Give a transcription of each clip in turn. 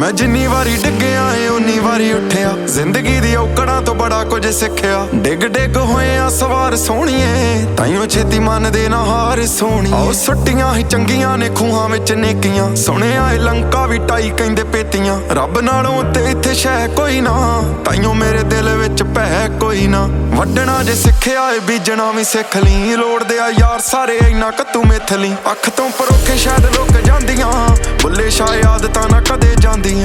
ਮੈਂ ਜਿੰਨੀ ਵਾਰੀ ਡਿੱਗਿਆ ਏ ਉਨੀ ਵਾਰੀ ਉੱਠਿਆ, ਜ਼ਿੰਦਗੀ ਦੀ ਔਕੜਾਂ ਤੋਂ ਬੜਾ ਕੁਝ ਸਿੱਖਿਆ। ਡਿੱਗ ਡਿੱਗ ਹੋਏ ਆ ਸਵਾਰ ਸੋਹਣੀਏ, ਤਾਈਓ ਛੇਤੀ ਮੰਨਦੇ ਨਾ ਹਾਰ ਸੋਹਣੀਏ। ਉਹ ਸੁੱਟੀਆਂ ਹੀ ਚੰਗੀਆਂ ਨੇ ਖੂਹਾਂ ਵਿੱਚ ਨੇਕੀਆਂ, ਸੁਣਿਆ ਏ ਲੰਕਾ ਵੀ ਟਾਈ ਕਹਿੰਦੇ ਪੇਤੀਆਂ। ਰੱਬ ਨਾਲੋਂ ਤੇ ਇੱਥੇ ਸ਼ੈ ਕੋਈ ਨਾ, ਤਾਈਓ ਮੇਰੇ ਦਿਲ ਵਿੱਚ ਭੈ ਕੋਈ ਨਾ। ਵੱਢਣਾ ਜੇ ਸਿੱਖਿਆ ਏ ਬੀਜਣਾ ਵੀ ਸਿੱਖ ਲਈ, ਲੋੜਦੇ ਆ ਯਾਰ ਸਾਰੇ ਇੰਨਾ ਕੱਤੂ ਮਿੱਥ ਲਈ। ਅੱਖ ਤੋਂ ਪਰੋਖੇ ਸ਼ਾਇਦ ਲੁੱਕ ਜਾਂਦੀਆਂ, ਬੁੱਲੇ ਸ਼ਾਇਦ ਆਦਤਾਂ ਨਾ ਕਦੇ ਜਾਂਦੀਆਂ।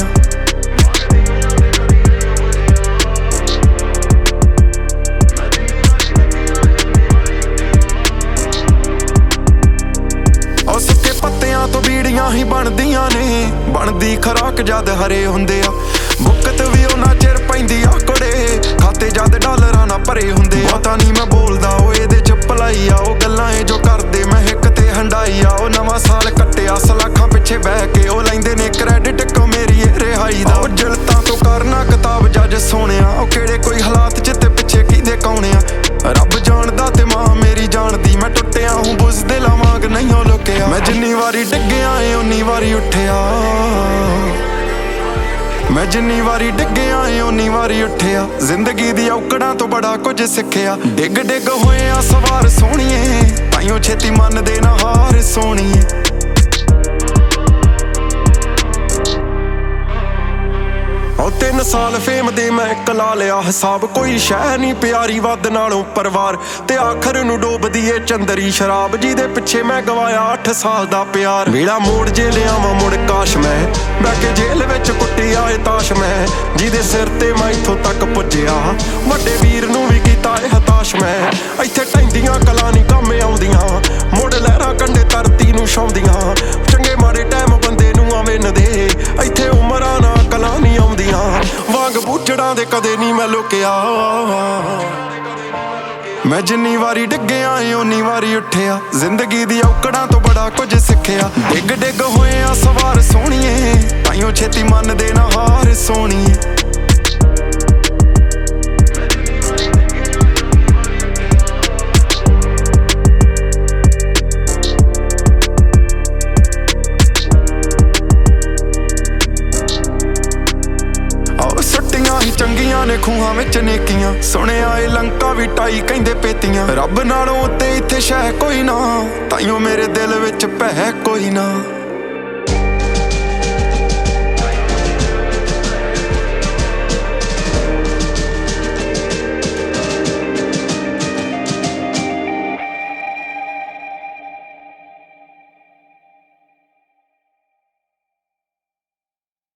ਉਹ ਸੁੱਕੇ ਪੱਤਿਆਂ ਤੋਂ ਬੀੜੀਆਂ ਹੀ ਬਣਦੀਆਂ ਨੇ, ਬਣਦੀ ਖਰਾਕ ਜਦ ਹਰੇ ਹੁੰਦੇ ਆ। ਬੁੱਕਤ ਵੀ ਉਹਨਾਂ ਚਿਰ ਪੈਂਦੀ ਆ ਕੁੜੇ, ਖਾਤੇ ਜਦ ਡਾਲਰਾਂ ਨਾ ਭਰੇ ਹੁੰਦੇ ਆ। ਪਤਾ ਨਹੀਂ ਮੈਂ ਬੋਲਦਾ ਉਹ ਇਹਦੇ ਚ ਭਲਾਈ ਆ, ਉਹ ਗੱਲਾਂ ਏ ਜੋ ਕਰਦੇ ਮੈਂ ਹਿੱਕ ਤੇ ਹੰਡਾਈ ਆ। ਉਹ ਨਵਾਂ ਸਾਲ ਕੱਟਿਆ ਸਲਾਖਾਂ ਪਿੱਛੇ ਬਹਿ ਕੇ, ਉਹ ਲੈਂਦੇ ਨੇ ਕ੍ਰੈਡਿਟ ਕੋ ਮੇਰੀ ਰਿਹਾਈ ਦਾ। ਉਹ ਜਲਤਾਂ ਤੋਂ ਕਰਨਾ ਕਿਤਾਬ ਜੱਜ ਸੋਹਣਿਆ, ਉਹ ਕਿਹੜੇ ਕੋਈ ਹਾਲਾਤ ਜਿੱਤੇ ਪਿੱਛੇ ਕਿਹਦੇ ਕੌਣੇ ਆ। ਰੱਬ ਜਾਣਦਾ ਤੇ ਮਾਂ ਮੇਰੀ ਜਾਣਦੀ, ਮੈਂ ਟੁੱਟਿਆ ਹੂੰ ਬੁੱਝਦਿਲ ਵਾਂਗ ਨਹੀਂ ਹੋ ਲੁਕਿਆ। ਮੈਂ ਜਿੰਨੀ ਵਾਰੀ ਡਿੱਗਿਆ ਏ ਉਨੀ ਵਾਰੀ ਉੱਠਿਆ, ਮੈਂ ਜਿੰਨੀ ਵਾਰੀ ਡਿੱਗਿਆ ਏ ਉਨੀ ਵਾਰੀ ਉੱਠਿਆ। ਜ਼ਿੰਦਗੀ ਦੀ ਔਕੜਾਂ ਤੋਂ ਬੜਾ ਕੁਝ ਸਿੱਖਿਆ। ਡਿੱਗ ਡਿੱਗ ਹੋਏ ਆ ਸਵਾਰ ਸੋਹਣੀਏ, ਤਾਈਓ ਛੇਤੀ ਮੰਨਦੇ ਨਾ ਹਾਰ ਸੋਹਣੀਏ। ਉਹ 3 ਸਾਲ ਫੇਮ ਦੇ ਮੈਂ ਇੱਕ ਲਾ ਲਿਆ ਹਿਸਾਬ, ਕੋਈ ਸ਼ੈ ਨਹੀਂ ਪਿਆਰੀ ਵੱਧ ਨਾਲੋਂ ਪਰਿਵਾਰ। ਤੇ ਆਖਰ ਨੂੰ ਡੋਬਦੀ ਏ ਚੰਦਰੀ ਸ਼ਰਾਬ, ਜਿਹਦੇ ਪਿੱਛੇ ਮੈਂ ਗਵਾਇਆ 8 ਸਾਲ ਦਾ ਪਿਆਰ। ਵੇਲਾ ਮੋੜ ਜੇ ਲਿਆਵਾਂ ਮੁੜ ਕਾਸ਼ ਮੈਂ, ਬਹਿ ਕੇ ਜੇਲ੍ਹ ਵਿੱਚ ਕੁੱਟੀ ਆਏ ਤਾਸ਼ ਮੈਂ। ਜਿਹਦੇ ਸਿਰ ਤੇ ਮੈਂ ਇੱਥੋਂ ਤੱਕ ਪੁੱਜਿਆ, ਵੱਡੇ ਵੀਰ ਨੂੰ ਵੀ ਕੀਤਾ ਏ ਹਤਾਸ਼ ਮੈਂ। ਇੱਥੇ ਟੈਂਦੀਆਂ ਕਲਾਂ ਨਹੀਂ ਕੰਮ ਆਉਂਦੀਆਂ, ਮੁੜ ਲਹਿਰਾਂ ਕੰਢੇ ਧਰਤੀ ਨੂੰ ਛਾਉਂਦੀਆਂ। ਚੰਗੇ ਮਾੜੇ ਟਾਈਮ ਬੰਦੇ ਨੂੰ ਆਵੇਂਦੇ, ਇੱਥੇ ਉਮਰਾਂ ਨਾ ਕਲਾਂ ਨਹੀਂ ਆਉਂਦੀਆਂ। ਵਾਂਗ ਬੂਝੜਾਂ ਦੇ ਕਦੇ ਨਹੀਂ ਮੈਂ ਲੁਕਿਆ, ਮੈਂ ਜਿੰਨੀ ਵਾਰੀ ਡਿੱਗਿਆ ਏ ਉਨੀ ਵਾਰੀ ਉੱਠਿਆ। ਜ਼ਿੰਦਗੀ ਦੀ ਔਕੜਾਂ ਤੋਂ ਬੜਾ ਕੁਝ ਸਿੱਖਿਆ। ਡਿੱਗ ਡਿੱਗ ਹੋਏ ਆ ਸਵਾਰ ਸੋਹਣੀਏ, ਤਾਈਓ ਛੇਤੀ ਮੰਨਦੇ ਨਾ ਹਾਰ ਸੋਹਣੀਏ। ਚੰਗੀਆਂ ਨੇ ਖੂਹਾਂ ਵਿੱਚ ਨੇਕੀਆਂ, ਸੁਣਿਆ ਏ ਲੰਕਾ ਵੀ ਟਾਈ ਕਹਿੰਦੇ ਪੇਤੀਆਂ। ਰੱਬ ਨਾਲੋਂ ਤੇ ਇੱਥੇ ਸ਼ੈ ਕੋਈ ਨਾ, ਤਾਈਓ ਮੇਰੇ ਦਿਲ ਵਿੱਚ ਭੈ ਕੋਈ ਨਾ।